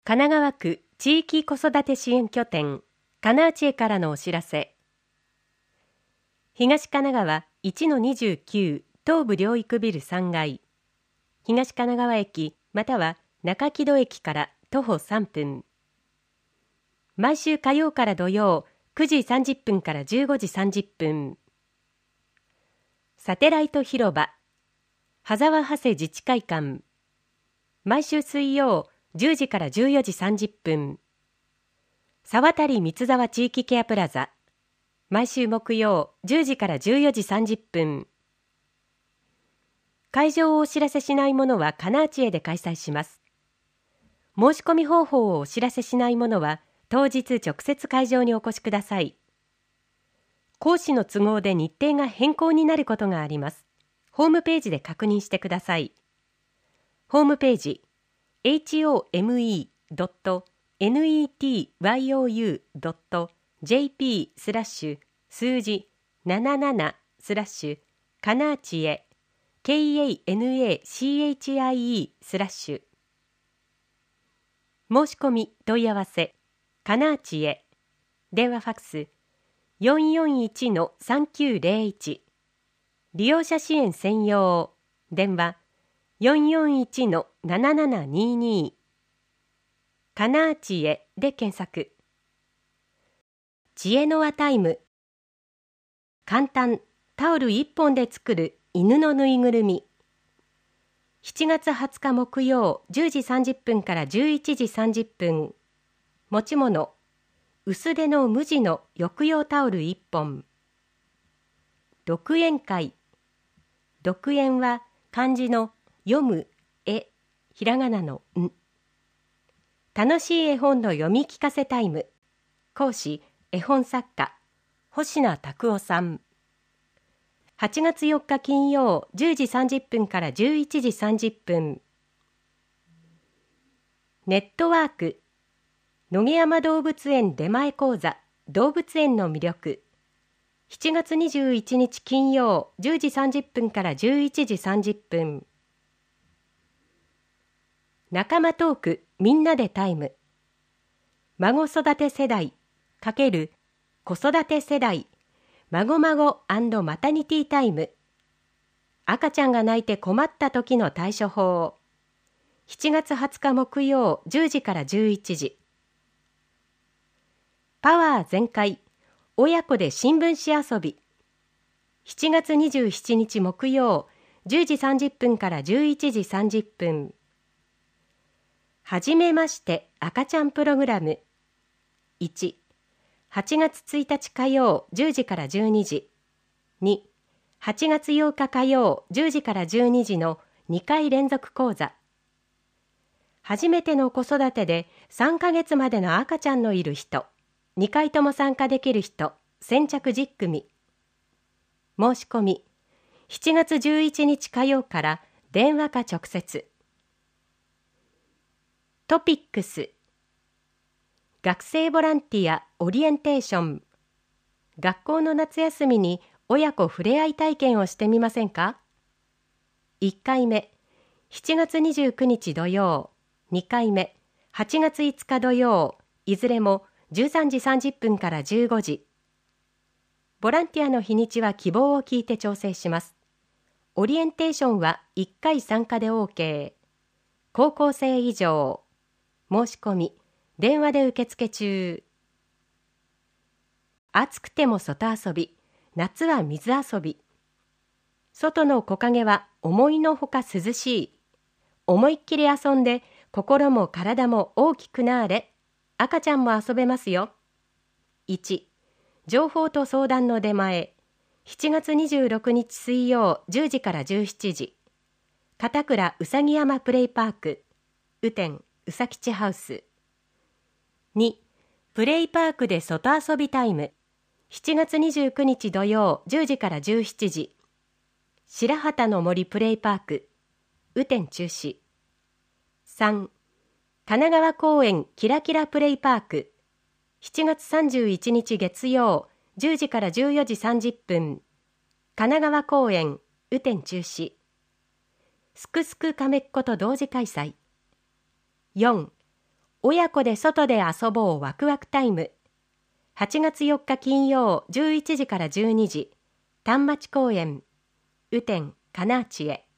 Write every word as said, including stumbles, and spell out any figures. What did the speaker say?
神奈川区地域子育て支援拠点かなあちえからのお知らせ。東神奈川 いちのにじゅうきゅう 東部療育ビルさんがい、東神奈川駅または中木戸駅から徒歩さんぷん。毎週火曜から土曜くじさんじゅっぷんからじゅうごじさんじゅっぷん。サテライト広場羽沢長谷自治会館、毎週水曜じゅうじからじゅうよじさんじゅっぷん。沢渡三沢地域ケアプラザ、毎週木曜じゅうじからじゅうよじさんじゅっぷん。会場をお知らせしないものはかなあちえで開催します。申し込み方法をお知らせしないものは当日直接会場にお越しください。講師の都合で日程が変更になることがあります。ホームページで確認してください。ホームページ エイチオーエムイードットネット ドット ジェーピー スラッシュ数字ななななスラッシュかなあちえ ケーエーエヌエーシーエイチアイイー スラッシュ。申し込み問い合わせかなあちえ、電話ファックス よんよんいちのさんきゅうゼロいち、利用者支援専用電話 よんよんいちのななななにに、かなあちえで検索。知恵の輪タイム。簡単、タオルいっぽんで作る犬のぬいぐるみ。しちがつはつか木曜じゅうじさんじゅっぷんからじゅういちじさんじゅっぷん。持ち物、薄手の無地の抑揚タオルいっぽん。読演会。読演は漢字の読む、え、ひらがなのん。楽しい絵本の読み聞かせタイム。講師、絵本作家、星名拓夫さん。はちがつよっか金曜じゅうじさんじゅっぷんからじゅういちじさんじゅっぷん。ネットワーク。野毛山動物園出前講座、動物園の魅力。しちがつにじゅういちにち金曜じゅうじさんじゅっぷんからじゅういちじさんじゅっぷん。仲間トークみんなでタイム。孫育て世代×子育て世代孫孫&マタニティタイム。赤ちゃんが泣いて困った時の対処法。しちがつはつか木曜じゅうじからじゅういちじ。パワー全開親子で新聞紙遊び。しちがつにじゅうしちにち木曜じゅうじさんじゅっぷんからじゅういちじさんじゅっぷん。はじめまして赤ちゃんプログラム。いち、はちがつついたち火曜じゅうじからじゅうにじ。に、はちがつようか火曜じゅうじからじゅうにじのにかい連続講座。初めての子育てでさんかげつまでの赤ちゃんのいる人、にかいとも参加できる人、先着じゅっくみ。申し込み、しちがつじゅういちにち火曜から電話か直接。トピックス。学生ボランティアオリエンテーション。学校の夏休みに親子ふれあい体験をしてみませんか？いっかいめ、しちがつにじゅうくにち土曜、にかいめ、はちがついつか土曜、いずれもじゅうさんじさんじゅっぷんからじゅうごじ。ボランティアの日にちは希望を聞いて調整します。オリエンテーションはいっかい参加で OK。高校生以上。申し込み、電話で受付中。暑くても外遊び、夏は水遊び。外の木陰は思いのほか涼しい。思いっきり遊んで心も体も大きくなーれ。赤ちゃんも遊べますよ。いち、情報と相談の出前。しちがつにじゅうろくにち水曜じゅうじからじゅうしちじ。片倉うさぎ山プレイパーク。雨天うさきちハウス。に、プレイパークで外遊びタイム。しちがつにじゅうくにち土曜じゅうじからじゅうしちじ。白畑の森プレイパーク。雨天中止。さん、神奈川公園キラキラプレイパーク。しちがつさんじゅういちにち月曜じゅうじからじゅうよじさんじゅっぷん。神奈川公園雨天中止。すくすくかめっこと同時開催。よん、 親子で外で遊ぼうワクワクタイム。はちがつよっか金曜じゅういちじからじゅうにじ、丹町公園雨天かなあちへ。